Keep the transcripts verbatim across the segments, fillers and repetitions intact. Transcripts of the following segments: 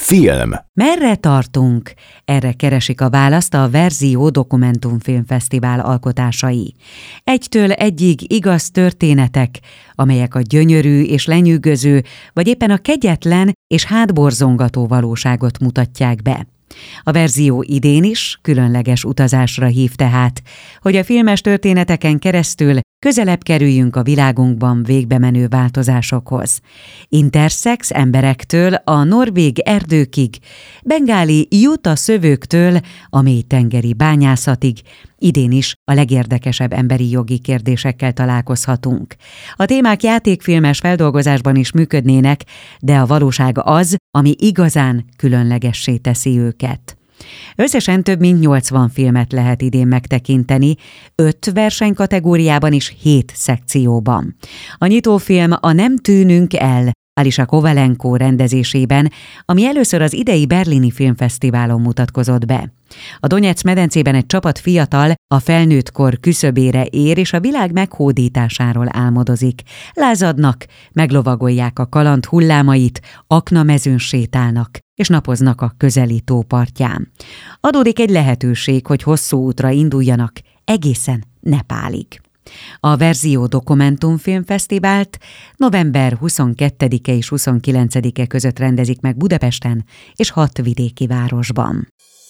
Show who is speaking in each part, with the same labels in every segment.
Speaker 1: Film.
Speaker 2: Merre tartunk? Erre keresik a választ a Verzió Dokumentumfilmfesztivál alkotásai. Egytől egyig igaz történetek, amelyek a gyönyörű és lenyűgöző, vagy éppen a kegyetlen és hátborzongató valóságot mutatják be. A Verzió idén is különleges utazásra hív tehát, hogy a filmes történeteken keresztül közelebb kerüljünk a világunkban végbe menő változásokhoz. Intersex emberektől a norvég erdőkig, bengáli juta szövőktől a mélytengeri bányászatig, idén is a legérdekesebb emberi jogi kérdésekkel találkozhatunk. A témák játékfilmes feldolgozásban is működnének, de a valóság az, ami igazán különlegessé teszi őket. Összesen több mint nyolcvan filmet lehet idén megtekinteni, öt versenykategóriában és hét szekcióban. A nyitófilm a Nem tűnünk el, Alisha Kovalenko rendezésében, ami először az idei berlini filmfesztiválon mutatkozott be. A Donetsz medencében egy csapat fiatal a felnőtt kor küszöbére ér, és a világ meghódításáról álmodozik. Lázadnak, meglovagolják a kaland hullámait, aknamezőn sétálnak, és napoznak a közeli tó partján. Adódik egy lehetőség, hogy hosszú útra induljanak, egészen Nepálig. A Verzió Dokumentumfilmfesztivált november huszonkettedike és huszonkilencedike között rendezik meg Budapesten és hat vidéki városban.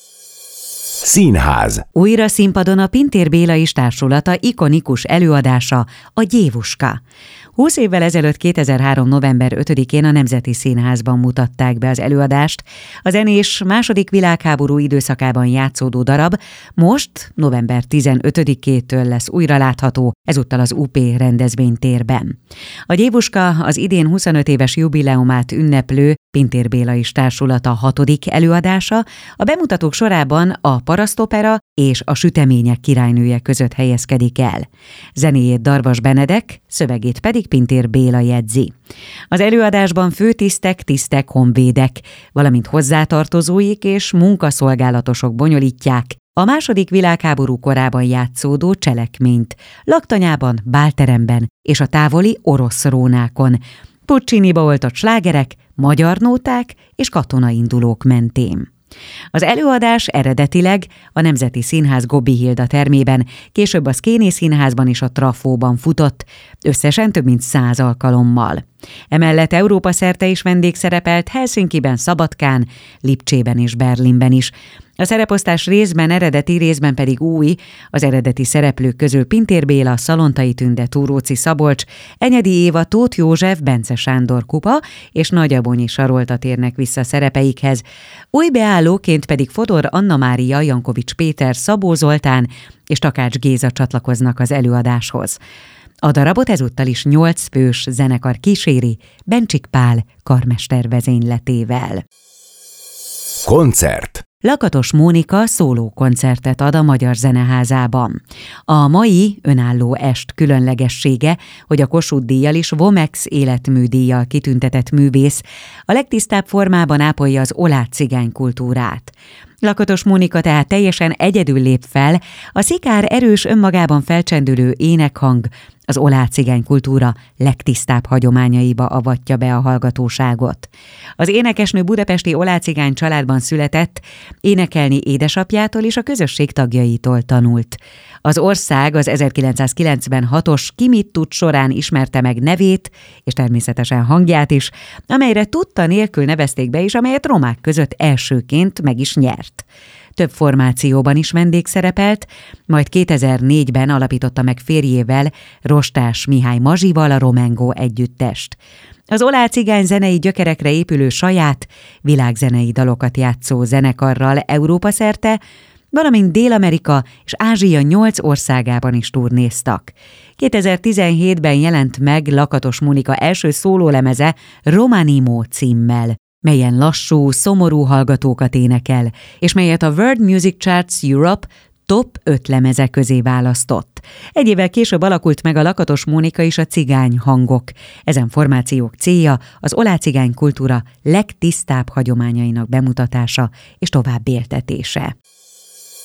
Speaker 1: Színház.
Speaker 2: Újra színpadon a Pintér Béla és társulata ikonikus előadása, a Gyévuska. Húsz évvel ezelőtt kétezer-három november ötödikén a Nemzeti Színházban mutatták be az előadást. A zenés második világháború időszakában játszódó darab most november tizenötödikétől lesz újra látható, ezúttal az u pé rendezvénytérben. A Gyévuska az idén huszonöt éves jubileumát ünneplő Pintér Béla és társulata hatodik előadása, a bemutatók sorában a Parasztopera és a Sütemények királynője között helyezkedik el. Zenéjét Darvas Benedek, szövegét pedig Pintér Béla jegyzi. Az előadásban főtisztek, tisztek, honvédek, valamint hozzátartozóik és munkaszolgálatosok bonyolítják a második világháború korában játszódó cselekményt, laktanyában, bálteremben és a távoli orosz rónákon, Pucciniba oltott slágerek, magyar nóták és katonaindulók mentén. Az előadás eredetileg a Nemzeti Színház Gobbi Hilda termében, később a Szkéné Színházban és a Trafóban futott, összesen több mint száz alkalommal. Emellett Európa szerte is vendégszerepelt Helsinkiben, Szabadkán, Lipcsében és Berlinben is. A szereposztás részben eredeti, részben pedig új, az eredeti szereplők közül Pintér Béla, Szalontai Tünde, Túróczi Szabolcs, Enyedi Éva, Tóth József, Bence Sándor Kupa és Nagyabonyi Sarolta térnek vissza szerepeikhez. Új beállóként pedig Fodor Anna Mária, Jankovics Péter, Szabó Zoltán és Takács Géza csatlakoznak az előadáshoz. A darabot ezúttal is nyolc fős zenekar kíséri, Bencsik Pál karmester vezényletével.
Speaker 1: Koncert.
Speaker 2: Lakatos Mónika szólókoncertet ad a Magyar Zeneházában. A mai önálló est különlegessége, hogy a Kossuth-díjjal és Vomex életműdíjjal kitüntetett művész a legtisztább formában ápolja az oláh cigány kultúrát. Lakatos Mónika tehát teljesen egyedül lép fel, a szikár erős önmagában felcsendülő énekhang az oláh cigány kultúra legtisztább hagyományaiba avatja be a hallgatóságot. Az énekesnő budapesti oláh cigány családban született, énekelni édesapjától és a közösség tagjaitól tanult. Az ország az ezerkilencszázkilencvenhatos Ki mit tud során ismerte meg nevét, és természetesen hangját is, amelyre tudta nélkül nevezték be, és amelyet romák között elsőként meg is nyert. Több formációban is vendégszerepelt, majd kétezer-négyben alapította meg férjével, Rostás Mihály Mazsival a Romengo együttest. Az oláh cigány zenei gyökerekre épülő saját, világzenei dalokat játszó zenekarral Európa szerte, valamint Dél-Amerika és Ázsia nyolc országában is turnéztak. kétezer-tizenhétben jelent meg Lakatos Mónika első szólólemeze Romanimo címmel, melyen lassú, szomorú hallgatókat énekel, és melyet a World Music Charts Europe top öt lemeze közé választott. Egy évvel később alakult meg a Lakatos Mónika és a cigány hangok. Ezen formációk célja az oláh cigány kultúra legtisztább hagyományainak bemutatása és továbbéltetése.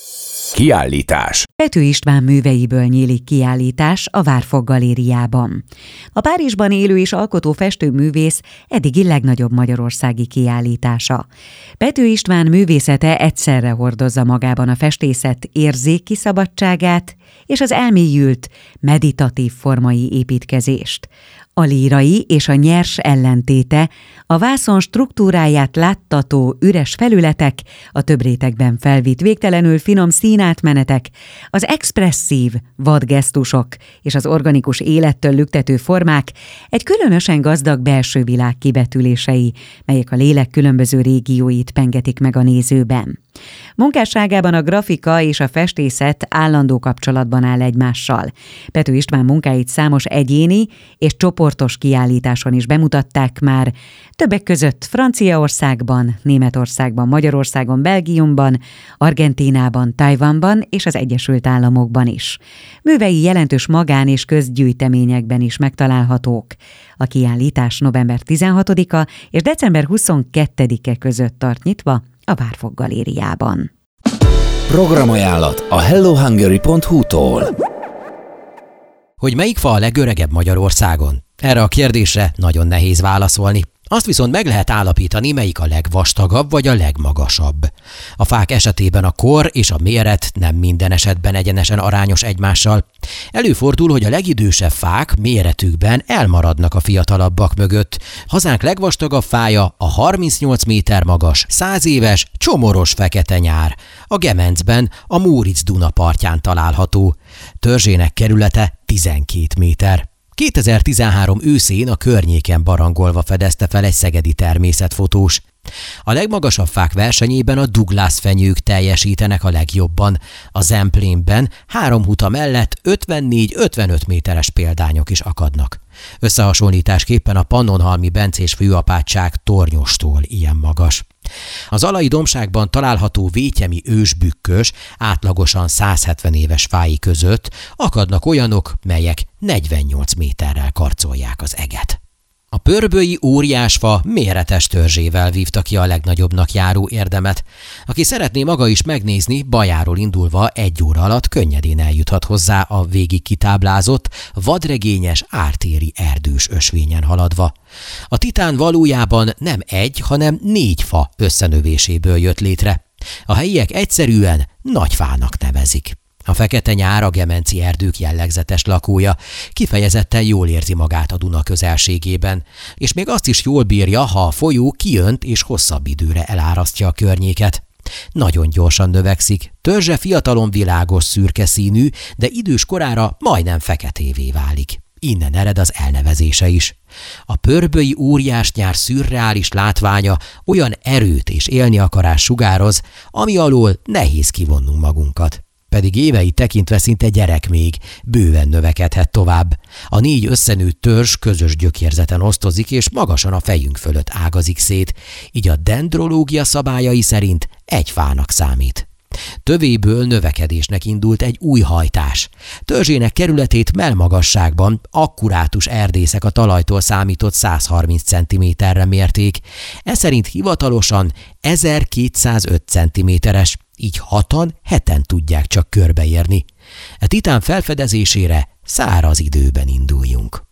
Speaker 1: Kiállítás.
Speaker 2: Pető István műveiből nyílik kiállítás a Várfog Galériában. A Párizsban élő és alkotó festőművész eddigi legnagyobb magyarországi kiállítása. Pető István művészete egyszerre hordozza magában a festészet érzéki szabadságát és az elmélyült, meditatív formai építkezést. A lírai és a nyers ellentéte, a vászon struktúráját láttató üres felületek, a több rétegben felvitt végtelenül finom színátmenetek, az expresszív vadgesztusok és az organikus élettől lüktető formák egy különösen gazdag belső világ kibetülései, melyek a lélek különböző régióit pengetik meg a nézőben. Munkásságában a grafika és a festészet állandó kapcsolatban áll egymással. Pető István munkáit számos egyéni és csoportos kiállításon is bemutatták már, többek között Franciaországban, Németországban, Magyarországon, Belgiumban, Argentínában, Tajvanban és az Egyesült Államokban is. Művei jelentős magán- és közgyűjteményekben is megtalálhatók. A kiállítás november tizenhatodika és december huszonkettedike között tart nyitva a Várfog Galériában.
Speaker 1: Programajánlat a hello hungary pont hu-tól.
Speaker 3: Hogy melyik fa a legöregebb Magyarországon? Erre a kérdésre nagyon nehéz válaszolni. Azt viszont meg lehet állapítani, melyik a legvastagabb vagy a legmagasabb. A fák esetében a kor és a méret nem minden esetben egyenesen arányos egymással. Előfordul, hogy a legidősebb fák méretükben elmaradnak a fiatalabbak mögött. Hazánk legvastagabb fája a harmincnyolc méter magas, száz éves, csomoros fekete nyár. A Gemencben, a Móricz-Duna partján található. Törzsének kerülete tizenkét méter. kétezer-tizenhárom őszén a környéken barangolva fedezte fel egy szegedi természetfotós. A legmagasabb fák versenyében a Douglas fenyők teljesítenek a legjobban. A Zemplénben három huta mellett ötvennégy-ötvenöt méteres példányok is akadnak. Összehasonlításképpen a Pannonhalmi bencés főapátság tornyostól ilyen magas. Az Alai dombságban található vétyemi ősbükkös, átlagosan száz hetven éves fái között akadnak olyanok, melyek negyvennyolc méterrel karcolják az eget. A pörbölyi óriásfa méretes törzsével vívta ki a legnagyobbnak járó érdemet. Aki szeretné maga is megnézni, Bajáról indulva egy óra alatt könnyedén eljuthat hozzá a végig kitáblázott, vadregényes ártéri erdős ösvényen haladva. A titán valójában nem egy, hanem négy fa összenövéséből jött létre. A helyiek egyszerűen nagyfának nevezik. A fekete nyár a gemenci erdők jellegzetes lakója, kifejezetten jól érzi magát a Duna közelségében, és még azt is jól bírja, ha a folyó kijönt és hosszabb időre elárasztja a környéket. Nagyon gyorsan növekszik, törzse fiatalon világos szürke színű, de idős korára majdnem feketévé válik. Innen ered az elnevezése is. A pörbölyi óriásnyár szürreális látványa olyan erőt és élni akarás sugároz, ami alól nehéz kivonnunk magunkat. Pedig évei tekintve szinte gyerek még, bőven növekedhet tovább. A négy összenőtt törzs közös gyökérzeten osztozik, és magasan a fejünk fölött ágazik szét, így a dendrológia szabályai szerint egy fának számít. Tövéből növekedésnek indult egy új hajtás. Törzsének kerületét mellmagasságban akkurátus erdészek a talajtól számított száz harminc centiméterre mérték, ez szerint hivatalosan ezerkétszázöt centiméteres, így hatan, heten tudják csak körbeérni. E titán felfedezésére száraz időben induljunk.